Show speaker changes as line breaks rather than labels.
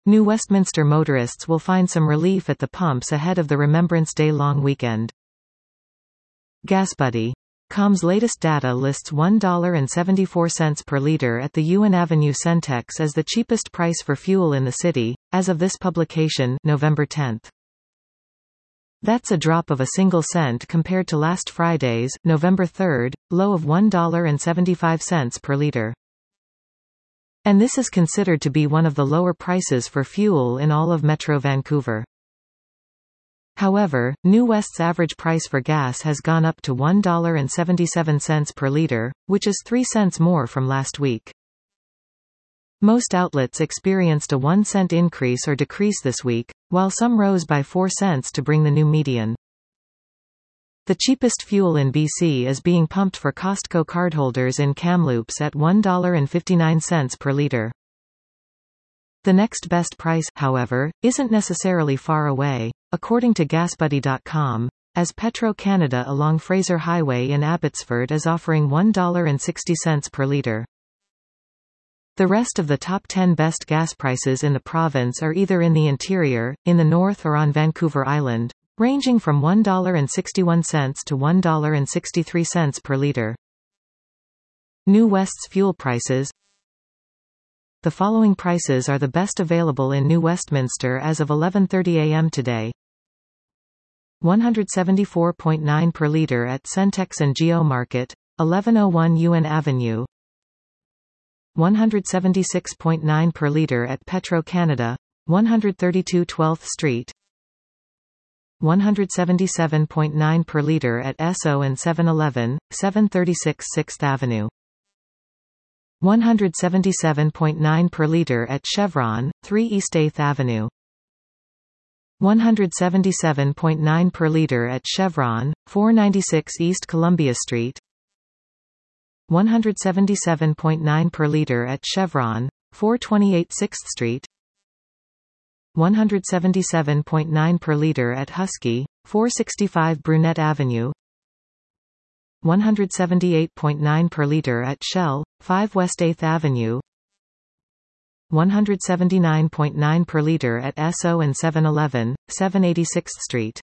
New Westminster motorists will find some relief at the pumps ahead of the Remembrance Day long weekend. GasBuddy.com's latest data lists $1.74 per liter at the Ewan Avenue Centex as the cheapest price for fuel in the city, as of this publication, November 10. That's a drop of a single cent compared to last Friday's, November 3, low of $1.75 per liter. And this is considered to be one of the lower prices for fuel in all of Metro Vancouver. However, New West's average price for gas has gone up to $1.77 per liter, which is 3 cents more from last week. Most outlets experienced a 1 cent increase or decrease this week, while some rose by 4 cents to bring the new median. The cheapest fuel in BC is being pumped for Costco cardholders in Kamloops at $1.59 per liter. The next best price, however, isn't necessarily far away, according to GasBuddy.com, as Petro-Canada along Fraser Highway in Abbotsford is offering $1.60 per liter. The rest of the top 10 best gas prices in the province are either in the interior, in the north or on Vancouver Island, ranging from $1.61 to $1.63 per liter. New West's fuel prices. The following prices are the best available in New Westminster as of 11:30 a.m. today. 174.9 per liter at Centex and Geo Market, 1101 Ewan Avenue. 176.9 per liter at Petro-Canada, 132 12th Street. 177.9 per liter at Esso and 7-Eleven, 736 6th Avenue. 177.9 per liter at Chevron, 3 East 8th Avenue. 177.9 per liter at Chevron, 496 East Columbia Street. 177.9 per liter at Chevron, 428 6th Street. 177.9 per liter at Husky, 465 Brunette Avenue. 178.9 per liter at Shell, 5 West 8th Avenue. 179.9 per liter at Esso and 7-Eleven, 786th Street.